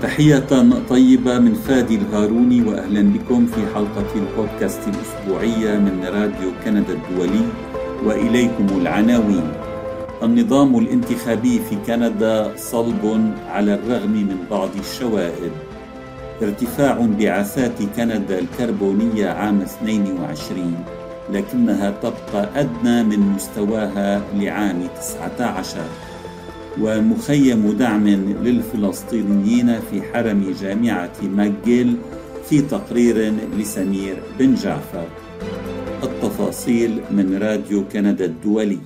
تحية طيبة من فادي الهاروني، وأهلا بكم في حلقة البودكاست الأسبوعية من راديو كندا الدولي. وإليكم العناوين. النظام الانتخابي في كندا صلب على الرغم من بعض الشوائب. ارتفاع انبعاثات كندا الكربونية عام 22، لكنها تبقى أدنى من مستواها لعام 19. ومخيم دعم للفلسطينيين في حرم جامعة ماكجيل في تقرير لسمير بن جعفر. التفاصيل من راديو كندا الدولي.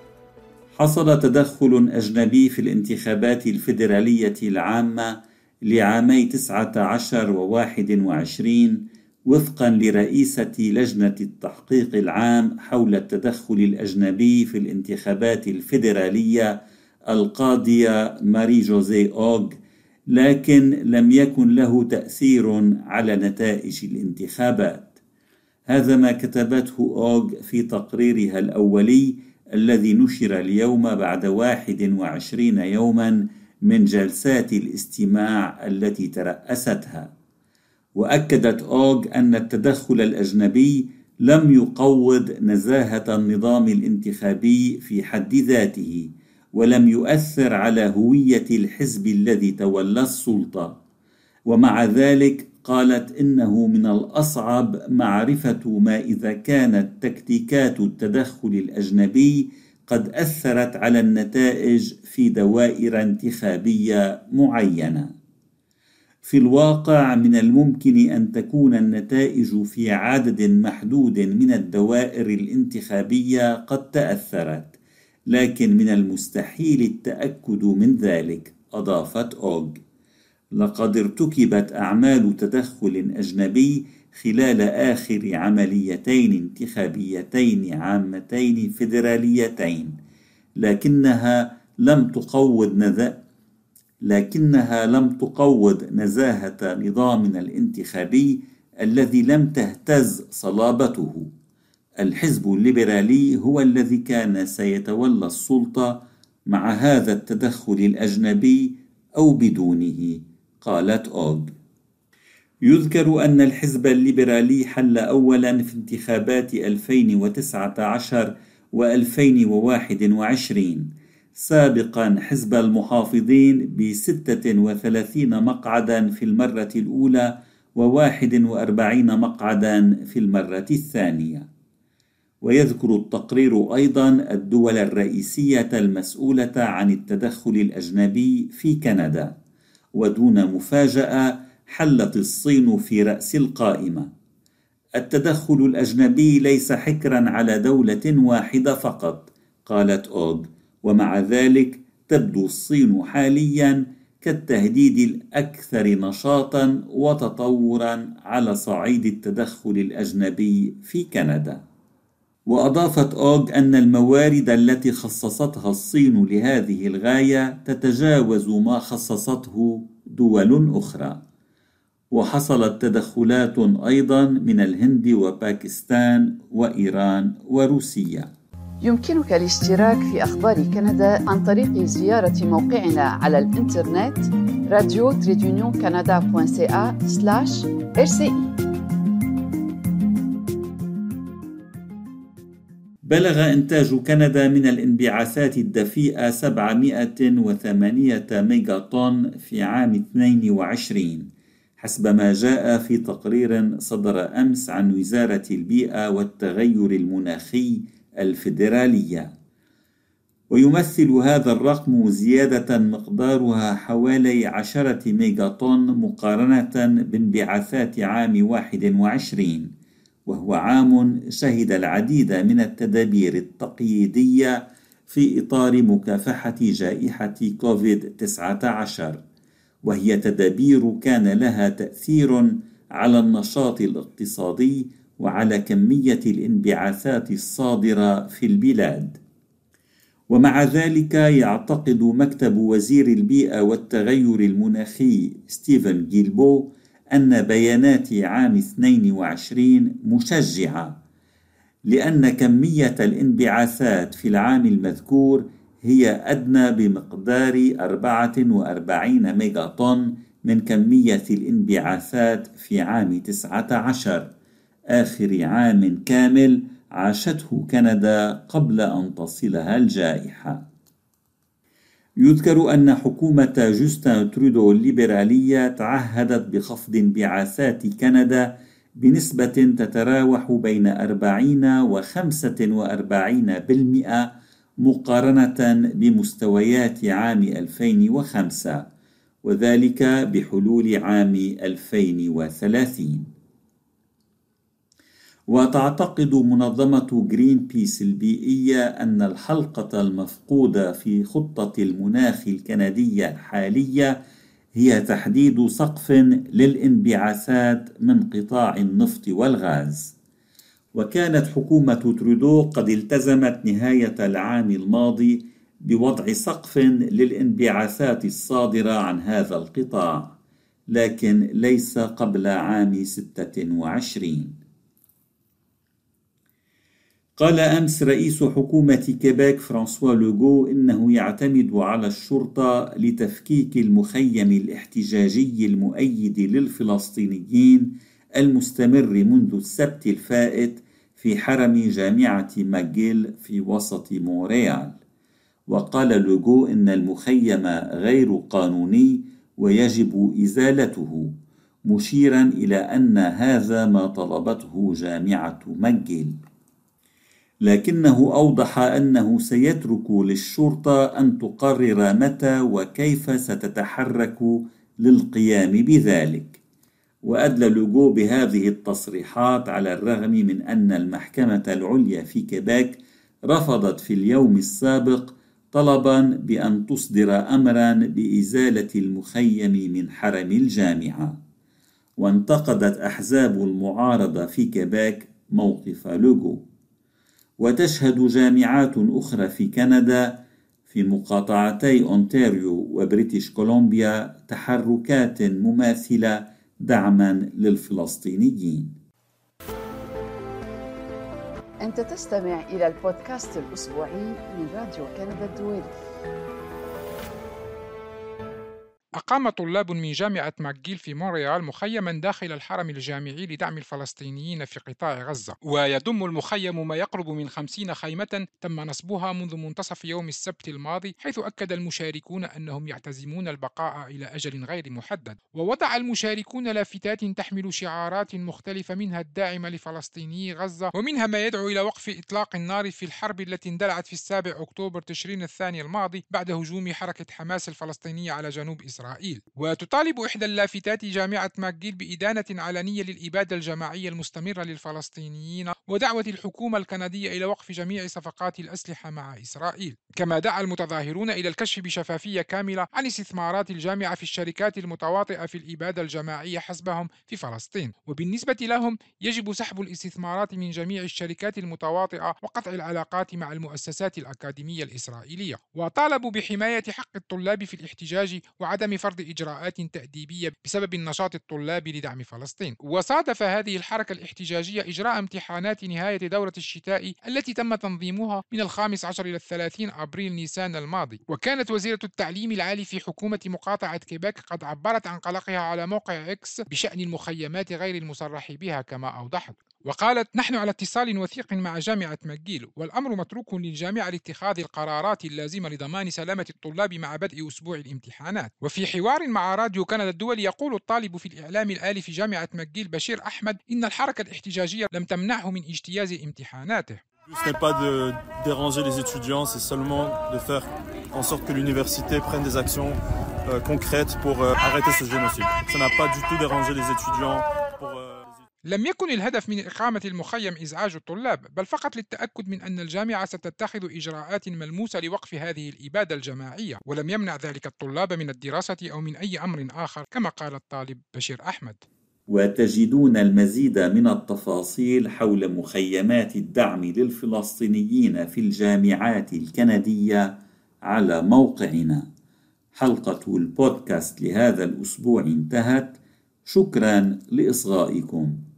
حصل تدخل أجنبي في الانتخابات الفيدرالية العامة لعامي 19 و21 وفقا لرئيسة لجنة التحقيق العام حول التدخل الأجنبي في الانتخابات الفيدرالية القاضية ماري جوزيه أوغ، لكن لم يكن له تأثير على نتائج الانتخابات. هذا ما كتبته أوغ في تقريرها الأولي الذي نشر اليوم بعد 21 يوما من جلسات الاستماع التي ترأستها. وأكدت أوغ أن التدخل الأجنبي لم يقوض نزاهة النظام الانتخابي في حد ذاته، ولم يؤثر على هوية الحزب الذي تولى السلطة. ومع ذلك قالت إنه من الأصعب معرفة ما إذا كانت تكتيكات التدخل الأجنبي قد أثرت على النتائج في دوائر انتخابية معينة. في الواقع من الممكن أن تكون النتائج في عدد محدود من الدوائر الانتخابية قد تأثرت، لكن من المستحيل التأكد من ذلك. أضافت أوغ: لقد ارتكبت أعمال تدخل أجنبي خلال آخر عمليتين انتخابيتين عامتين فيدراليتين، لكنها لم تقوض نزاهة نظامنا الانتخابي الذي لم تهتز صلابته. الحزب الليبرالي هو الذي كان سيتولى السلطة مع هذا التدخل الأجنبي أو بدونه، قالت أوغ. يذكر أن الحزب الليبرالي حل أولا في انتخابات 2019 و2021، سابقا حزب المحافظين ب36 مقعدا في المرة الأولى و41 مقعدا في المرة الثانية. ويذكر التقرير أيضا الدول الرئيسية المسؤولة عن التدخل الأجنبي في كندا، ودون مفاجأة حلت الصين في رأس القائمة. التدخل الأجنبي ليس حكرا على دولة واحدة فقط، قالت أوغ، ومع ذلك تبدو الصين حاليا كالتهديد الأكثر نشاطا وتطورا على صعيد التدخل الأجنبي في كندا. وأضافت أوغ أن الموارد التي خصصتها الصين لهذه الغاية تتجاوز ما خصصته دول أخرى. وحصلت تدخلات أيضا من الهند وباكستان وإيران وروسيا. يمكنك الاشتراك في أخبار كندا عن طريق زيارة موقعنا على الإنترنت radio-canada.ca/RCI. بلغ إنتاج كندا من الانبعاثات الدفيئة 708 ميجا طن في عام 22، حسب ما جاء في تقرير صدر أمس عن وزارة البيئة والتغير المناخي الفيدرالية. ويمثل هذا الرقم زيادة مقدارها حوالي 10 ميجا طن مقارنة بانبعاثات عام 21، وهو عام شهد العديد من التدابير التقييدية في إطار مكافحة جائحة كوفيد-19، وهي تدابير كان لها تأثير على النشاط الاقتصادي وعلى كمية الانبعاثات الصادرة في البلاد. ومع ذلك يعتقد مكتب وزير البيئة والتغير المناخي ستيفن جيلبو أن بيانات عام 22 مشجعة، لأن كمية الانبعاثات في العام المذكور هي أدنى بمقدار 44 ميجا طن من كمية الانبعاثات في عام 19، آخر عام كامل عاشته كندا قبل أن تصلها الجائحة. يذكر أن حكومة جوستن ترودو الليبرالية تعهدت بخفض انبعاثات كندا بنسبة تتراوح بين 40 و 45% مقارنة بمستويات عام 2005، وذلك بحلول عام 2030. وتعتقد منظمة جرين بيس البيئية أن الحلقة المفقودة في خطة المناخ الكندية الحالية هي تحديد سقف للانبعاثات من قطاع النفط والغاز. وكانت حكومة ترودو قد التزمت نهاية العام الماضي بوضع سقف للانبعاثات الصادرة عن هذا القطاع، لكن ليس قبل عام 26. قال أمس رئيس حكومة كيبيك فرانسوا لوغو إنه يعتمد على الشرطة لتفكيك المخيم الاحتجاجي المؤيد للفلسطينيين المستمر منذ السبت الفائت في حرم جامعة ماكجيل في وسط مونريال. وقال لوغو إن المخيم غير قانوني ويجب إزالته، مشيرا إلى أن هذا ما طلبته جامعة ماكجيل، لكنه أوضح أنه سيترك للشرطة أن تقرر متى وكيف ستتحرك للقيام بذلك. وأدلى لوغو بهذه التصريحات على الرغم من أن المحكمة العليا في كيبيك رفضت في اليوم السابق طلبا بأن تصدر أمرا بإزالة المخيم من حرم الجامعة. وانتقدت أحزاب المعارضة في كيبيك موقف لوغو. وتشهد جامعات أخرى في كندا في مقاطعتي أونتاريو وبريتش كولومبيا تحركات مماثلة دعما للفلسطينيين. أنت تستمع إلى البودكاست الأسبوعي من راديو كندا الدولي. أقام طلاب من جامعة ماكجيل في مونريال مخيما داخل الحرم الجامعي لدعم الفلسطينيين في قطاع غزة، ويضم المخيم ما يقرب من 50 خيمة تم نصبها منذ منتصف يوم السبت الماضي، حيث أكد المشاركون أنهم يعتزمون البقاء إلى أجل غير محدد. ووضع المشاركون لافتات تحمل شعارات مختلفة، منها الداعمة لفلسطيني غزة، ومنها ما يدعو إلى وقف إطلاق النار في الحرب التي اندلعت في 7 أكتوبر تشرين الثاني الماضي بعد هجوم حركة حماس الفلسطينية على جنوب إسرائيل. وتطالب إحدى اللافتات جامعة ماكجيل بإدانة علنية للإبادة الجماعية المستمرة للفلسطينيين، ودعوة الحكومة الكندية إلى وقف جميع صفقات الأسلحة مع إسرائيل. كما دعا المتظاهرون إلى الكشف بشفافية كاملة عن استثمارات الجامعة في الشركات المتواطئة في الإبادة الجماعية حسبهم في فلسطين، وبالنسبة لهم يجب سحب الاستثمارات من جميع الشركات المتواطئة وقطع العلاقات مع المؤسسات الأكاديمية الإسرائيلية. وطالبوا بحماية حق الطلاب في الاحتجاج وعدم فرض إجراءات تأديبية بسبب النشاط الطلابي لدعم فلسطين. وصادف هذه الحركة الاحتجاجية إجراء امتحانات نهاية دورة الشتاء التي تم تنظيمها من 15 إلى 30 أبريل نيسان الماضي. وكانت وزيرة التعليم العالي في حكومة مقاطعة كيبيك قد عبرت عن قلقها على موقع إكس بشأن المخيمات غير المصرح بها كما أوضحت. وقالت: نحن على اتصال وثيق مع جامعة ماكجيل، والأمر متروك للجامعة لاتخاذ القرارات اللازمة لضمان سلامة الطلاب مع بدء أسبوع الامتحانات. وفي حوار مع راديو كندا الدولي يقول الطالب في الإعلام الآلي في جامعة ماكجيل بشير أحمد إن الحركة الاحتجاجية لم تمنعه من اجتياز امتحاناته. Ce n'est pas de déranger les étudiants, c'est seulement de faire en sorte que l'université prenne des actions concrètes pour arrêter ce génocide. Ça n'a pas du tout dérangé les étudiants. لم يكن الهدف من إقامة المخيم إزعاج الطلاب، بل فقط للتأكد من أن الجامعة ستتخذ إجراءات ملموسة لوقف هذه الإبادة الجماعية، ولم يمنع ذلك الطلاب من الدراسة أو من أي أمر آخر كما قال الطالب بشير أحمد. وتجدون المزيد من التفاصيل حول مخيمات الدعم للفلسطينيين في الجامعات الكندية على موقعنا. حلقة البودكاست لهذا الأسبوع انتهت. شكرا لإصغائكم.